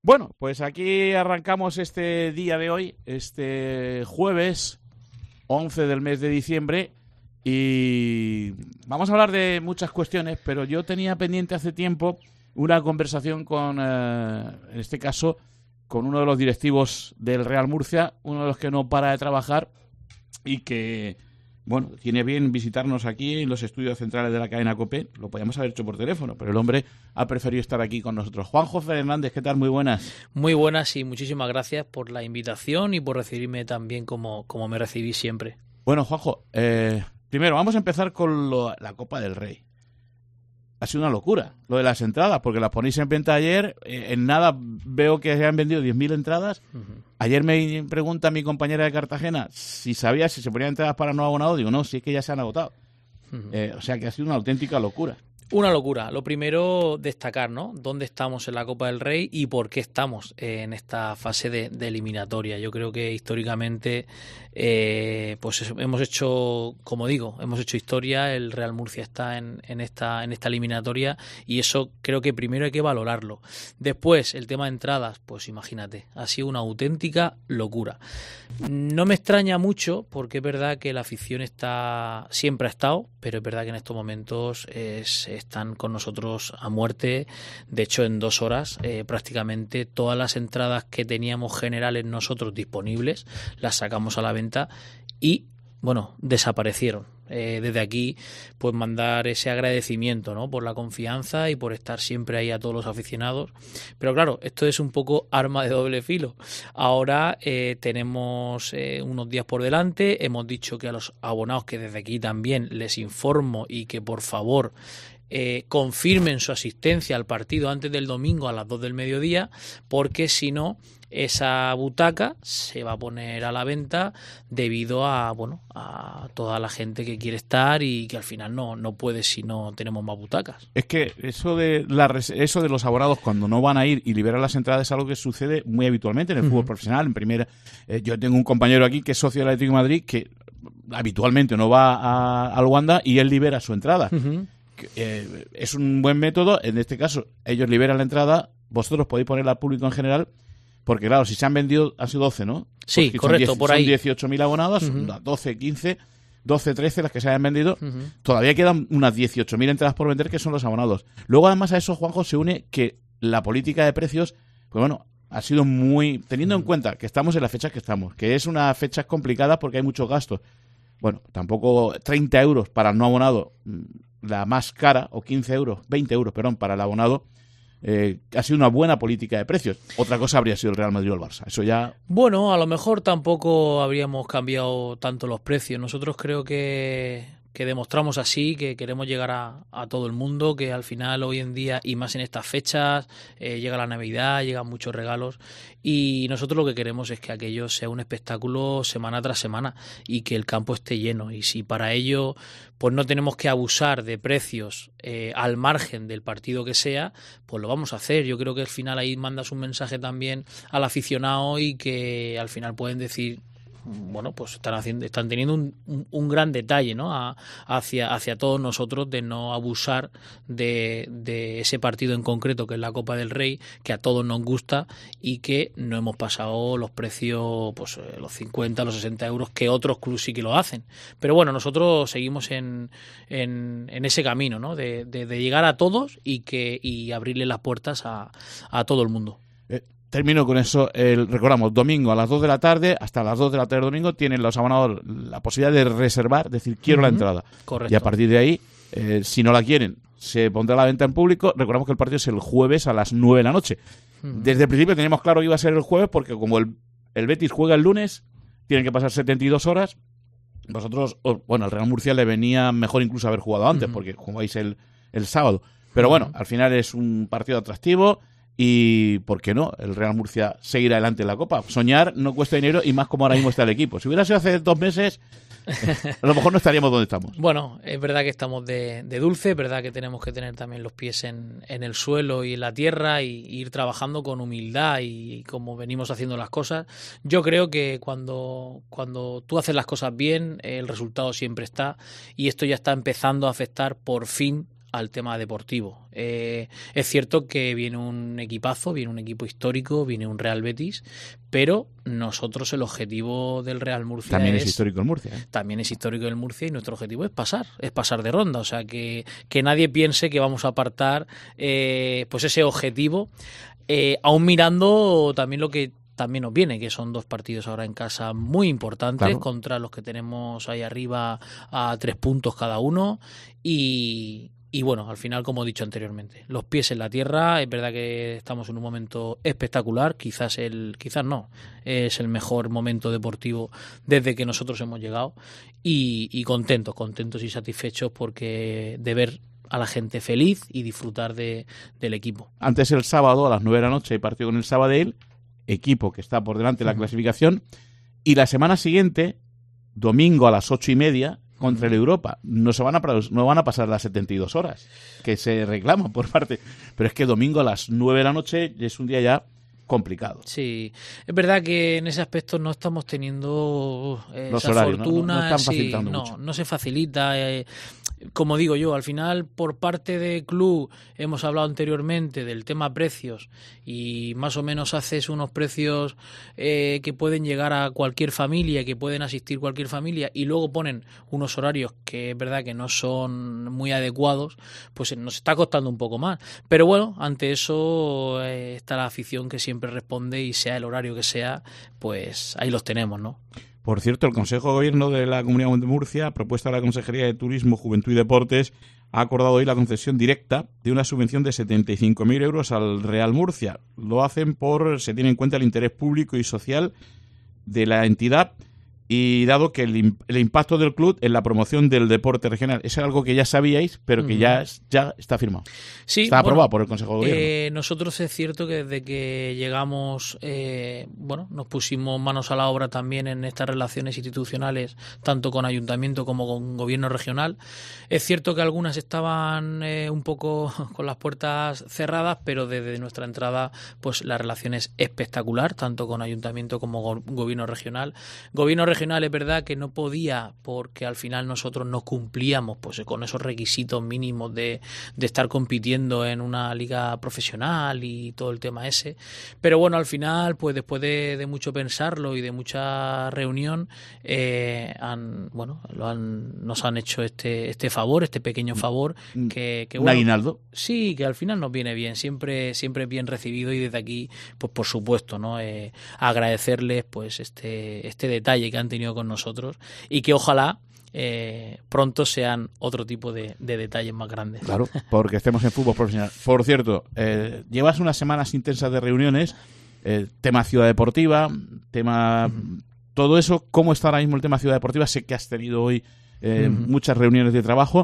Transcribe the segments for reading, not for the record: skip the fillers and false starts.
Bueno, pues aquí arrancamos este día de hoy, este jueves 11 del mes de diciembre, y vamos a hablar de muchas cuestiones, pero yo tenía pendiente hace tiempo una conversación con, en este caso, con uno de los directivos del Real Murcia, uno de los que no para de trabajar y que, bueno, tiene bien visitarnos aquí en los estudios centrales de la cadena COPE. Lo podíamos haber hecho por teléfono, pero el hombre ha preferido estar aquí con nosotros. Juanjo Fernández, ¿qué tal? Muy buenas. Muy buenas y muchísimas gracias por la invitación y por recibirme tan bien como me recibí siempre. Bueno, Juanjo, primero vamos a empezar con la Copa del Rey. Ha sido una locura lo de las entradas, porque las ponéis en venta ayer. En nada veo que se han vendido 10.000 entradas. Ayer me pregunta mi compañera de Cartagena si sabía si se ponían entradas para no abonados. Digo, no, sí es que ya se han agotado. O sea que ha sido una auténtica locura. Una locura. Lo primero, destacar, ¿no? Dónde estamos en la Copa del Rey y por qué estamos en esta fase de eliminatoria. Yo creo que históricamente pues hemos hecho, como digo, hemos hecho historia. El Real Murcia está en esta eliminatoria y eso creo que primero hay que valorarlo. Después, el tema de entradas, pues imagínate, ha sido una auténtica locura. No me extraña mucho porque es verdad que la afición siempre ha estado, pero es verdad que en estos momentos están con nosotros a muerte. De hecho, en 2 horas prácticamente todas las entradas que teníamos generales nosotros disponibles las sacamos a la venta y, bueno, desaparecieron. Desde aquí, pues mandar ese agradecimiento, ¿no?, por la confianza y por estar siempre ahí a todos los aficionados. Pero claro, esto es un poco arma de doble filo. Ahora tenemos unos días por delante. Hemos dicho que a los abonados, que desde aquí también les informo y que por favor confirmen su asistencia al partido antes del domingo a las 2 del mediodía, porque si no, esa butaca se va a poner a la venta debido a toda la gente que quiere estar y que al final no puede si no tenemos más butacas. Es que eso de los abonados cuando no van a ir y liberan las entradas es algo que sucede muy habitualmente en el fútbol profesional. En primera, yo tengo un compañero aquí que es socio del Atlético de Madrid que habitualmente no va al Wanda y él libera su entrada. Es un buen método. En este caso, ellos liberan la entrada, vosotros podéis ponerla al público en general. Porque claro, si se han vendido, han sido 12, ¿no? Sí, pues correcto, por ahí. Son 18.000 abonados, 12, 15, 12, 13 las que se hayan vendido. Todavía quedan unas 18.000 entradas por vender que son los abonados. Luego, además, a eso, Juanjo, se une que la política de precios, pues bueno, ha sido muy... Teniendo en cuenta que estamos en las fechas que estamos, que es una fecha complicada porque hay muchos gastos. Bueno, tampoco 30 euros para el no abonado, la más cara, o 15 euros, 20 euros, perdón, para el abonado. Ha sido una buena política de precios. Otra cosa habría sido el Real Madrid o el Barça. Eso ya... Bueno, a lo mejor tampoco habríamos cambiado tanto los precios. Nosotros creo que demostramos así que queremos llegar a todo el mundo, que al final hoy en día y más en estas fechas llega la Navidad, llegan muchos regalos y nosotros lo que queremos es que aquello sea un espectáculo semana tras semana y que el campo esté lleno, y si para ello pues no tenemos que abusar de precios al margen del partido que sea, pues lo vamos a hacer. Yo creo que al final ahí mandas un mensaje también al aficionado y que al final pueden decir, bueno, pues están teniendo un gran detalle, ¿no?, hacia todos nosotros, de no abusar de ese partido en concreto que es la Copa del Rey, que a todos nos gusta y que no hemos pasado los precios, pues los 50, los 60 euros que otros clubes sí que lo hacen. Pero bueno, nosotros seguimos en ese camino, ¿no?, de llegar a todos y abrirle las puertas a todo el mundo. Termino con eso. Recordamos, domingo a las 2 de la tarde, hasta las 2 de la tarde domingo, tienen los abonados la posibilidad de reservar, decir, quiero la entrada. Correcto. Y a partir de ahí, si no la quieren, se pondrá a la venta en público. Recordamos que el partido es el jueves a las 9 de la noche. Desde el principio teníamos claro que iba a ser el jueves, porque como el Betis juega el lunes, tienen que pasar 72 horas. Vosotros, bueno, al Real Murcia le venía mejor incluso haber jugado antes, porque jugáis el sábado. Pero bueno, al final es un partido atractivo. Y, ¿por qué no? El Real Murcia seguirá adelante en la Copa. Soñar no cuesta dinero, y más como ahora mismo está el equipo. Si hubiera sido hace 2 meses, a lo mejor no estaríamos donde estamos. Bueno, es verdad que estamos de dulce, es verdad que tenemos que tener también los pies en el suelo y en la tierra y ir trabajando con humildad y como venimos haciendo las cosas. Yo creo que cuando tú haces las cosas bien, el resultado siempre está, y esto ya está empezando a afectar por fin al tema deportivo. Es cierto que viene un equipazo, viene un equipo histórico, viene un Real Betis, pero nosotros el objetivo del Real Murcia también es histórico el Murcia. También es histórico el Murcia y nuestro objetivo es pasar de ronda. O sea, que nadie piense que vamos a apartar pues ese objetivo, aún mirando también lo que también nos viene, que son 2 partidos ahora en casa muy importantes, claro, contra los que tenemos ahí arriba a 3 puntos cada uno y bueno, al final, como he dicho anteriormente, los pies en la tierra. Es verdad que estamos en un momento espectacular, quizás no, es el mejor momento deportivo desde que nosotros hemos llegado y contentos y satisfechos porque de ver a la gente feliz y disfrutar del equipo. Antes el sábado a las 9 de la noche hay partido con el Sabadell, equipo que está por delante de la clasificación, y la semana siguiente, domingo a las 8:30, contra el Europa. No van a pasar las 72 horas que se reclaman por parte. Pero es que domingo a las 9 de la noche es un día ya complicado. Sí, es verdad que en ese aspecto no estamos teniendo los esa horarios, fortuna. No están facilitando mucho. No se facilita. Como digo yo, al final, por parte del club, hemos hablado anteriormente del tema precios y más o menos haces unos precios que pueden llegar a cualquier familia, que pueden asistir cualquier familia, y luego ponen unos horarios que es verdad que no son muy adecuados, pues nos está costando un poco más. Pero bueno, ante eso está la afición que siempre responde, y sea el horario que sea, pues ahí los tenemos, ¿no? Por cierto, el Consejo de Gobierno de la Comunidad de Murcia, a propuesta de la Consejería de Turismo, Juventud y Deportes, ha acordado hoy la concesión directa de una subvención de 75.000 euros al Real Murcia. Lo hacen se tiene en cuenta el interés público y social de la entidad, y dado que el impacto del club en la promoción del deporte regional es algo que ya sabíais, pero que ya está firmado. Sí, está aprobado por el Consejo de Gobierno. Nosotros es cierto que desde que llegamos, nos pusimos manos a la obra también en estas relaciones institucionales, tanto con ayuntamiento como con gobierno regional. Es cierto que algunas estaban un poco con las puertas cerradas, pero desde nuestra entrada, pues la relación es espectacular, tanto con ayuntamiento como gobierno regional. Gobierno regional es verdad que no podía, porque al final nosotros no cumplíamos pues con esos requisitos mínimos de estar compitiendo en una liga profesional y todo el tema ese, pero bueno, al final, pues después de mucho pensarlo y de mucha reunión, nos han hecho este favor, este pequeño favor, que ¿Un aguinaldo? Sí, que al final nos viene bien, siempre es bien recibido, y desde aquí, pues por supuesto, ¿no? Agradecerles pues este detalle que han tenido con nosotros, y que ojalá pronto sean otro tipo de detalles más grandes. Claro, porque estemos en fútbol profesional. Por cierto, llevas unas semanas intensas de reuniones, tema Ciudad Deportiva, tema todo eso. ¿Cómo está ahora mismo el tema Ciudad Deportiva? Sé que has tenido hoy muchas reuniones de trabajo.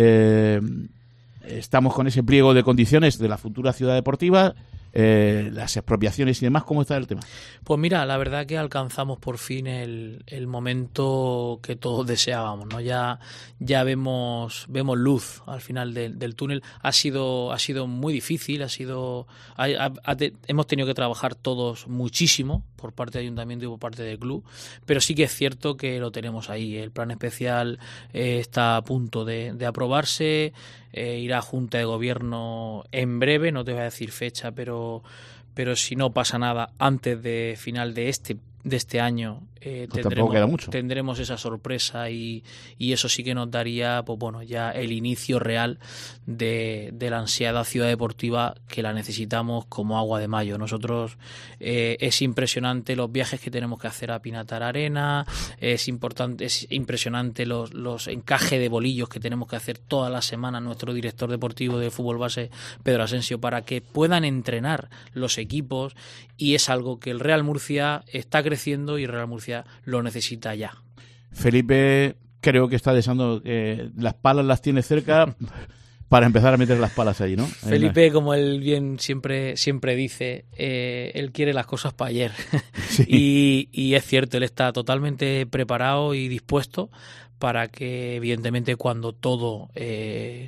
Estamos con ese pliego de condiciones de la futura Ciudad Deportiva, las expropiaciones y demás. ¿Cómo está el tema? Pues mira, la verdad que alcanzamos por fin el momento que todos deseábamos, ¿no? Ya vemos luz al final del túnel. Ha sido muy difícil, hemos tenido que trabajar todos muchísimo por parte del ayuntamiento y por parte del club, pero sí que es cierto que lo tenemos ahí. El plan especial está a punto de aprobarse, irá a Junta de Gobierno en breve, no te voy a decir fecha, pero si no pasa nada antes de final de este año, tendremos esa sorpresa, y eso sí que nos daría, pues bueno, ya el inicio real de la ansiada Ciudad Deportiva, que la necesitamos como agua de mayo. Nosotros es impresionante los viajes que tenemos que hacer a Pinatar Arena, es impresionante los encajes de bolillos que tenemos que hacer toda la semana nuestro director deportivo de fútbol base, Pedro Asensio, para que puedan entrenar los equipos, y es algo que el Real Murcia está creciendo y el Real Murcia lo necesita ya. Felipe creo que está deseando que las palas las tiene cerca para empezar a meter las palas allí, ¿no? Felipe, como él bien siempre dice, él quiere las cosas para ayer. Sí. Y es cierto, él está totalmente preparado y dispuesto para que, evidentemente, cuando todo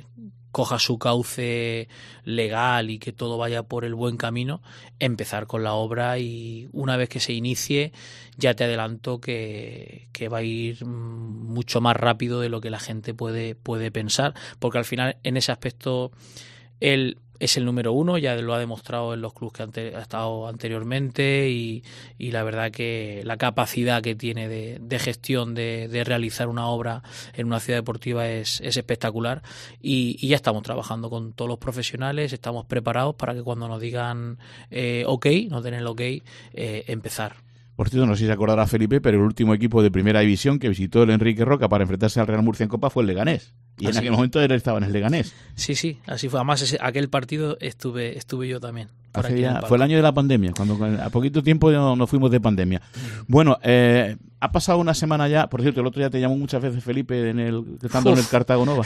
coja su cauce legal y que todo vaya por el buen camino, empezar con la obra, y una vez que se inicie ya te adelanto que va a ir mucho más rápido de lo que la gente puede pensar, porque al final en ese aspecto él es el número uno, ya lo ha demostrado en los clubes que ha estado anteriormente, y la verdad que la capacidad que tiene de gestión, de realizar una obra en una ciudad deportiva es espectacular, y ya estamos trabajando con todos los profesionales, estamos preparados para que cuando nos digan ok, nos den el ok, empezar. Por cierto, no sé si se acordará Felipe, pero el último equipo de primera división que visitó el Enrique Roca para enfrentarse al Real Murcia en Copa fue el Leganés. Y en aquel momento él estaba en el Leganés. Sí, así fue. Además, aquel partido estuve yo también. Fue el año de la pandemia, cuando a poquito tiempo nos fuimos de pandemia. Bueno, ha pasado una semana ya. Por cierto, el otro día te llamó muchas veces Felipe estando en el Cartago Nova.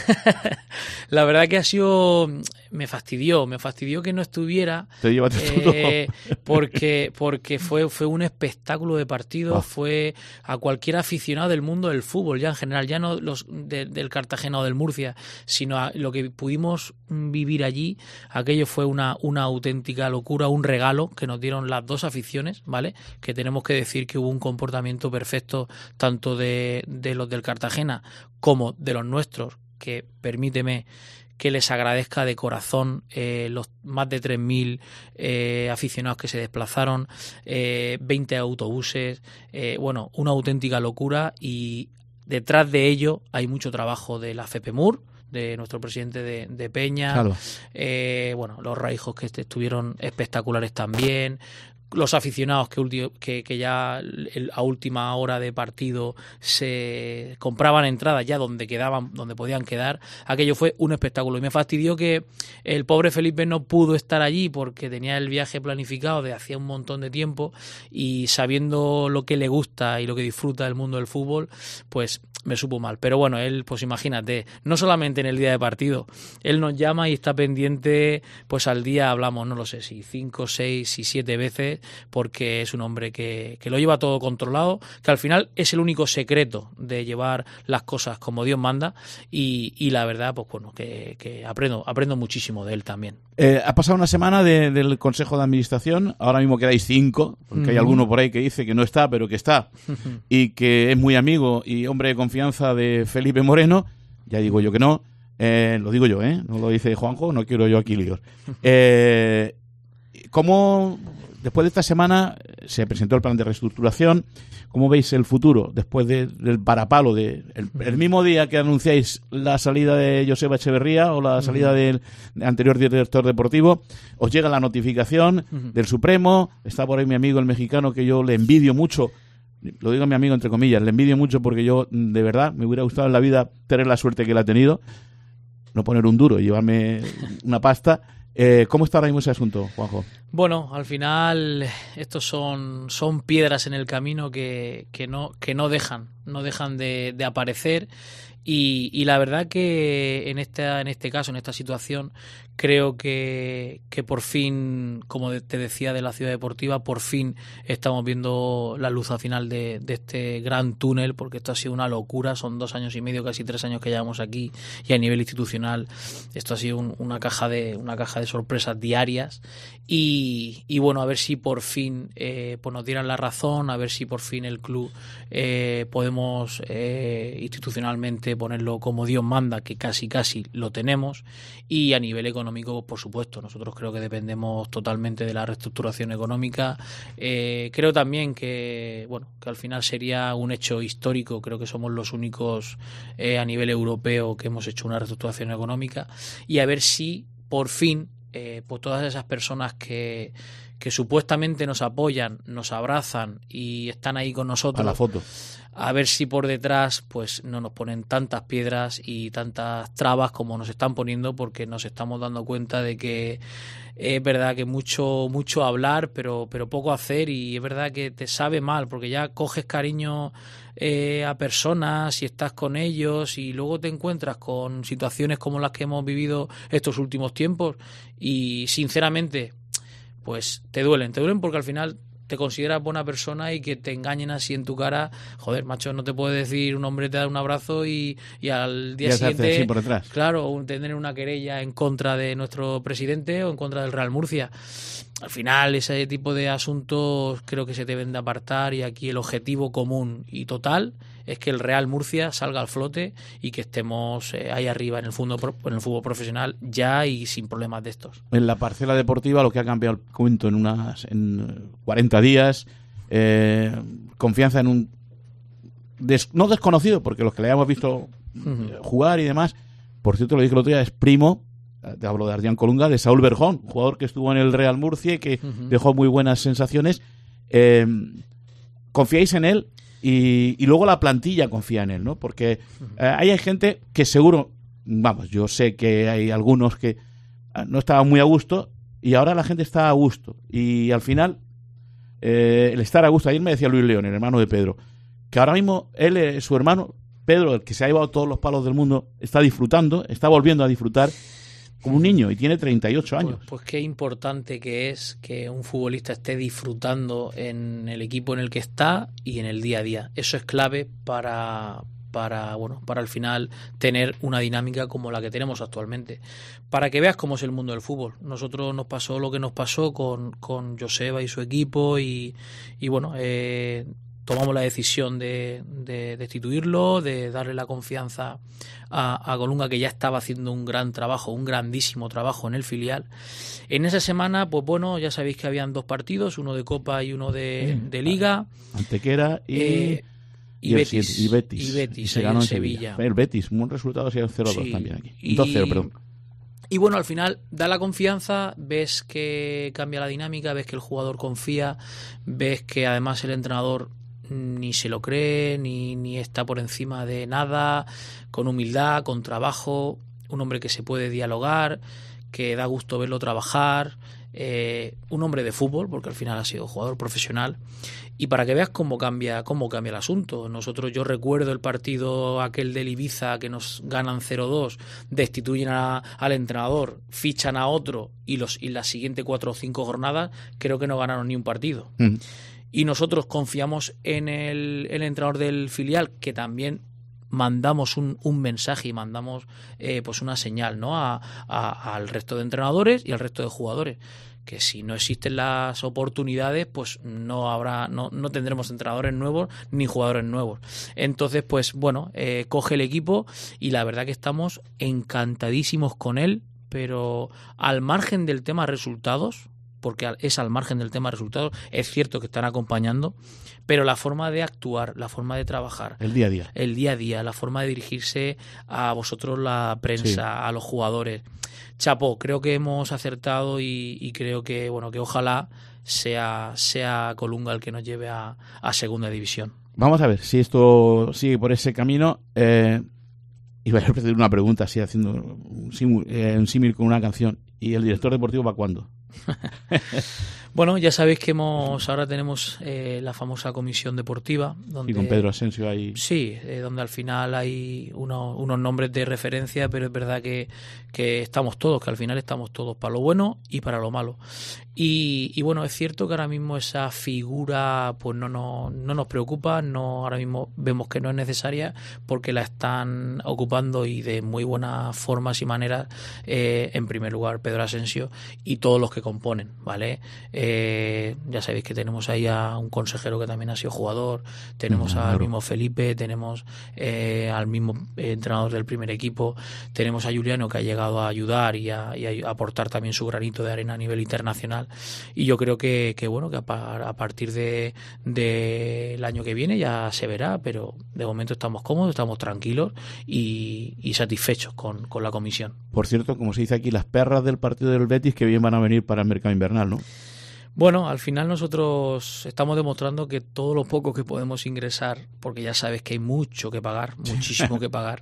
La verdad que ha sido... Me fastidió que no estuviera. Te llevaste todo. Porque fue un espectáculo de partido. Fue a cualquier aficionado del mundo del fútbol, ya en general, ya no los del Cartagena o del Murcia, sino a lo que pudimos vivir allí. Aquello fue una auténtica locura, un regalo que nos dieron las dos aficiones, ¿vale? Que tenemos que decir que hubo un comportamiento perfecto tanto de los del Cartagena como de los nuestros, que permíteme que les agradezca de corazón los más de 3.000 aficionados que se desplazaron, 20 autobuses, una auténtica locura, y detrás de ello hay mucho trabajo de la FEPEMUR, de nuestro presidente de Peña, claro. Los raijos que estuvieron espectaculares también, los aficionados que ya a última hora de partido se compraban entradas ya donde podían quedar. Aquello fue un espectáculo, y me fastidió que el pobre Felipe no pudo estar allí porque tenía el viaje planificado de hacía un montón de tiempo, y sabiendo lo que le gusta y lo que disfruta del mundo del fútbol, pues me supo mal. Pero bueno, él, pues imagínate, no solamente en el día de partido, él nos llama y está pendiente, pues al día hablamos, no lo sé, si 5, 6 y 7 veces, porque es un hombre que lo lleva todo controlado, que al final es el único secreto de llevar las cosas como Dios manda, y la verdad, pues bueno, que aprendo muchísimo de él también. Ha pasado una semana del Consejo de Administración, ahora mismo quedáis 5, porque hay alguno por ahí que dice que no está, pero que está, y que es muy amigo y hombre de confianza de Felipe Moreno. Ya digo yo que no, lo digo yo, no lo dice Juanjo, no quiero yo aquí líos. ¿Cómo, después de esta semana, se presentó el plan de reestructuración? ¿Cómo veis el futuro después del parapalo el mismo día que anunciáis la salida de Joseba Echeverría o la salida del anterior director deportivo? Os llega la notificación del Supremo. Está por ahí mi amigo el mexicano, que yo le envidio mucho. Lo digo a mi amigo entre comillas, le envidio mucho, porque yo de verdad me hubiera gustado en la vida tener la suerte que él ha tenido, no poner un duro y llevarme una pasta. ¿Cómo está ahora mismo ese asunto, Juanjo? Bueno, al final estos son piedras en el camino que no dejan de aparecer, y la verdad que en este caso, en esta situación, creo que por fin, como te decía de la ciudad deportiva, por fin estamos viendo la luz al final de este gran túnel, porque esto ha sido una locura. Son 2 años y medio, casi 3 años que llevamos aquí, y a nivel institucional esto ha sido una caja de sorpresas diarias, y bueno, a ver si por fin pues nos dieran la razón, a ver si por fin el club podemos institucionalmente ponerlo como Dios manda, que casi lo tenemos, y a nivel económico, por supuesto, nosotros creo que dependemos totalmente de la reestructuración económica. Creo también que al final sería un hecho histórico. Creo que somos los únicos a nivel europeo que hemos hecho una reestructuración económica, y a ver si por fin pues todas esas personas que supuestamente nos apoyan, nos abrazan y están ahí con nosotros, a la foto, a ver si por detrás pues no nos ponen tantas piedras y tantas trabas como nos están poniendo, porque nos estamos dando cuenta de que es verdad que mucho hablar, pero poco hacer, y es verdad que te sabe mal, porque ya coges cariño a personas y estás con ellos, y luego te encuentras con situaciones como las que hemos vivido estos últimos tiempos, y sinceramente pues te duelen porque al final te consideras buena persona y que te engañen así en tu cara. Joder, macho, no te puede decir un hombre te da un abrazo y al día siguiente, así por detrás. Claro, tener una querella en contra de nuestro presidente o en contra del Real Murcia. Al final, ese tipo de asuntos creo que se deben de apartar, y aquí el objetivo común y total es que el Real Murcia salga al flote y que estemos ahí arriba en el fútbol profesional ya y sin problemas de estos. En la parcela deportiva lo que ha cambiado el cuento en 40 días, confianza en un no desconocido, porque los que le hayamos visto jugar y demás, por cierto, lo dije el otro día, es primo, te hablo de Adrián Colunga, de Saúl Berjón, jugador que estuvo en el Real Murcia y que dejó muy buenas sensaciones. ¿Confiáis en él? Y luego la plantilla confía en él, ¿no? Porque ahí hay gente que seguro, vamos, yo sé que hay algunos que no estaban muy a gusto y ahora la gente está a gusto. Y al final, el estar a gusto, ayer me decía Luis León, el hermano de Pedro, que ahora mismo él, su hermano, Pedro, el que se ha llevado todos los palos del mundo, está disfrutando, está volviendo a disfrutar como un niño y tiene 38 años. Pues qué importante que es que un futbolista esté disfrutando en el equipo en el que está y en el día a día. Eso es clave para al final tener una dinámica como la que tenemos actualmente. Para que veas cómo es el mundo del fútbol. Nosotros nos pasó lo que nos pasó con Joseba y su equipo y tomamos la decisión de destituirlo, de darle la confianza a Colunga, que ya estaba haciendo un gran trabajo, un grandísimo trabajo en el filial. En esa semana, pues bueno, ya sabéis que habían 2 partidos, uno de Copa y uno de Liga. Antequera y Betis. Y se ganó en Sevilla. El Betis, un resultado ha sido 0-2 también aquí. 2-0, perdón. Y bueno, al final da la confianza, ves que cambia la dinámica, ves que el jugador confía, ves que además el entrenador ni se lo cree, ni está por encima de nada, con humildad, con trabajo, un hombre que se puede dialogar, que da gusto verlo trabajar, un hombre de fútbol, porque al final ha sido jugador profesional. Y para que veas cómo cambia el asunto. Yo recuerdo el partido aquel del Ibiza, que nos ganan 0-2, destituyen al entrenador, fichan a otro y las siguientes 4 o 5 jornadas creo que no ganaron ni un partido. Y nosotros confiamos en el entrenador del filial, que también mandamos un mensaje y mandamos pues una señal, ¿no? al resto de entrenadores y al resto de jugadores, que si no existen las oportunidades, pues no tendremos entrenadores nuevos ni jugadores nuevos. Entonces, pues bueno, coge el equipo y la verdad que estamos encantadísimos con él, pero al margen del tema resultados, porque es al margen del tema resultados, es cierto que están acompañando, pero la forma de actuar, la forma de trabajar, el día a día, la forma de dirigirse a vosotros, la prensa, a los jugadores, chapó, creo que hemos acertado y creo que que ojalá sea Colunga el que nos lleve a segunda división. Vamos a ver si esto sigue por ese camino. Iba a hacer una pregunta así, haciendo un símil con una canción. ¿Y el director deportivo para cuándo? Bueno, ya sabéis que ahora tenemos la famosa comisión deportiva. Donde, y con Pedro Asensio ahí. Sí, donde al final hay unos nombres de referencia, pero es verdad que estamos todos, que al final estamos todos para lo bueno y para lo malo. Y bueno, es cierto que ahora mismo esa figura pues no nos preocupa, ahora mismo vemos que no es necesaria porque la están ocupando y de muy buenas formas y maneras, en primer lugar Pedro Asensio y todos los que componen, ¿vale? Ya sabéis que tenemos ahí a un consejero que también ha sido jugador, tenemos al mismo Felipe, tenemos al mismo entrenador del primer equipo, tenemos a Juliano, que ha llegado a ayudar y a aportar también su granito de arena a nivel internacional, y yo creo que a partir del año que viene ya se verá, pero de momento estamos cómodos, estamos tranquilos y satisfechos con la comisión. Por cierto, como se dice aquí, las perras del partido del Betis que bien van a venir para el mercado invernal, ¿no? Bueno, al final nosotros estamos demostrando que todo lo poco que podemos ingresar, porque ya sabes que hay mucho que pagar, muchísimo que pagar,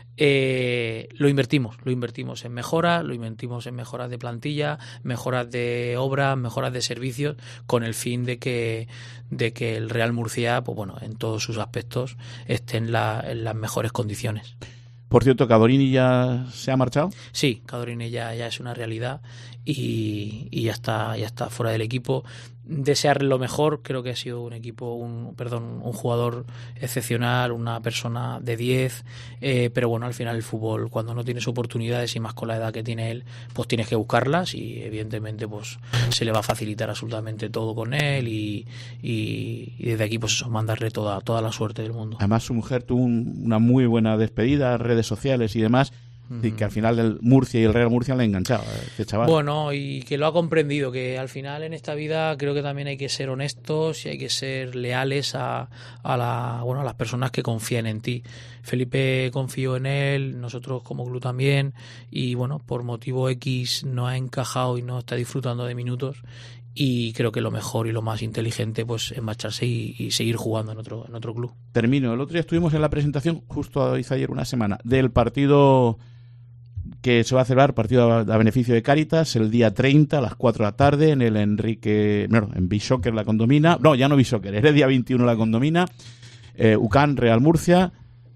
lo invertimos en mejoras, lo invertimos en mejoras de plantilla, mejoras de obras, mejoras de servicios, con el fin de que el Real Murcia, pues bueno, en todos sus aspectos esté en las mejores condiciones. Por cierto, ¿Cadorini ya se ha marchado? Sí, Cadorini ya es una realidad y ya está fuera del equipo. desearle lo mejor. Creo que ha sido un jugador excepcional, una persona de 10, pero bueno, al final el fútbol, cuando no tienes oportunidades y más con la edad que tiene él, pues tienes que buscarlas y evidentemente pues se le va a facilitar absolutamente todo con él y desde aquí pues eso, mandarle toda la suerte del mundo. Además su mujer tuvo una muy buena despedida, redes sociales y demás, y que al final el Murcia y el Real Murcia le enganchaba este chaval. Bueno, y que lo ha comprendido, que al final en esta vida creo que también hay que ser honestos y hay que ser leales a las personas que confían en ti. Felipe confió en él, nosotros como club también, y bueno, por motivo X no ha encajado y no está disfrutando de minutos, y creo que lo mejor y lo más inteligente pues es marcharse y seguir jugando en otro club. Termino. El otro día estuvimos en la presentación, justo hizo ayer una semana, del partido que se va a celebrar, partido a beneficio de Cáritas, el día 30 a las 4 de la tarde en el en Bishoker La Condomina. No, ya no Bishoker, era el día 21 La Condomina. UCAN Real Murcia.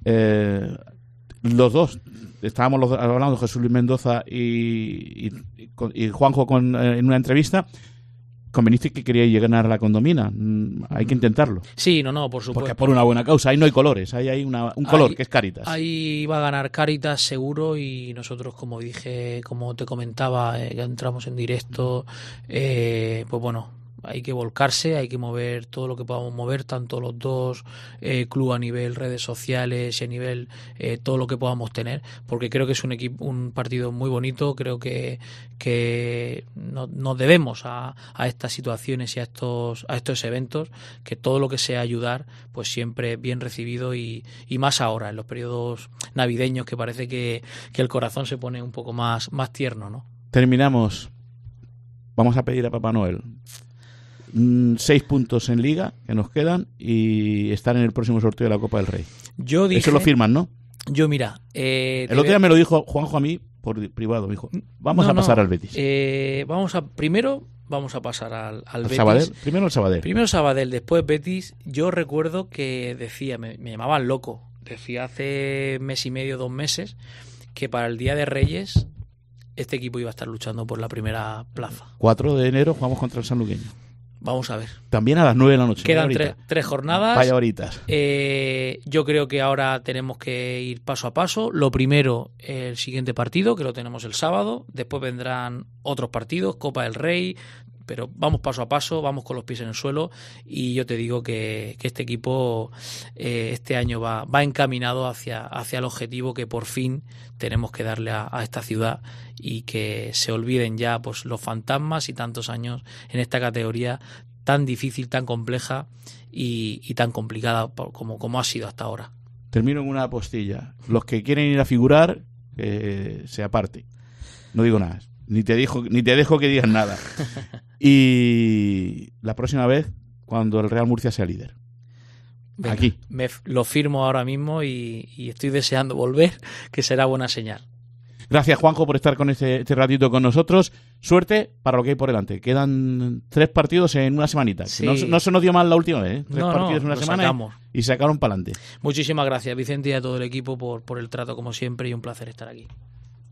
Los dos, estábamos hablando Jesús Luis Mendoza y Juanjo en una entrevista. Conveniste que queríais llegar a La Condomina. Hay que intentarlo. Sí, no, por supuesto. Porque por una buena causa. Ahí no hay colores. Ahí hay un color, que es Cáritas. Ahí va a ganar Cáritas seguro, y nosotros, como te comentaba, que entramos en directo, pues bueno, hay que volcarse, hay que mover todo lo que podamos mover, tanto los dos club a nivel redes sociales y a nivel todo lo que podamos tener, porque creo que es un partido muy bonito. Creo que nos debemos a estas situaciones y a estos eventos, que todo lo que sea ayudar pues siempre bien recibido, y más ahora en los periodos navideños, que parece que el corazón se pone un poco más tierno, ¿no? Terminamos. Vamos a pedir a Papá Noel 6 puntos en Liga que nos quedan y estar en el próximo sorteo de la Copa del Rey. Eso lo firman, ¿no? Yo, mira... el otro día me lo dijo Juanjo a mí por privado. Me dijo, vamos a pasar al Betis. Primero vamos a pasar al Betis. Sabadell. Primero el Sabadell, después Betis. Yo recuerdo que decía, me llamaban loco, decía hace mes y medio, 2 meses, que para el Día de Reyes este equipo iba a estar luchando por la primera plaza. 4 de enero jugamos contra el Sanluqueño. Vamos a ver. También a las 9 de la noche. Quedan 3 jornadas. Vaya horitas. Yo creo que ahora tenemos que ir paso a paso. Lo primero, el siguiente partido, que lo tenemos el sábado. Después vendrán otros partidos, Copa del Rey. Pero vamos paso a paso, vamos con los pies en el suelo, y yo te digo que este equipo este año va encaminado hacia el objetivo que por fin tenemos que darle a esta ciudad, y que se olviden ya pues los fantasmas y tantos años en esta categoría tan difícil, tan compleja y tan complicada como ha sido hasta ahora. Termino en una postilla. Los que quieren ir a figurar, se aparte. No digo nada. Ni te dejo que digas nada. Y la próxima vez, cuando el Real Murcia sea líder. Venga, aquí. Lo firmo ahora mismo y estoy deseando volver, que será buena señal. Gracias, Juanjo, por estar con este ratito con nosotros. Suerte para lo que hay por delante. Quedan 3 partidos en una semanita. Sí. No se nos dio mal la última vez, ¿eh? 3 partidos en una semana sacamos. Y sacaron para adelante. Muchísimas gracias, Vicente, y a todo el equipo por el trato, como siempre, y un placer estar aquí.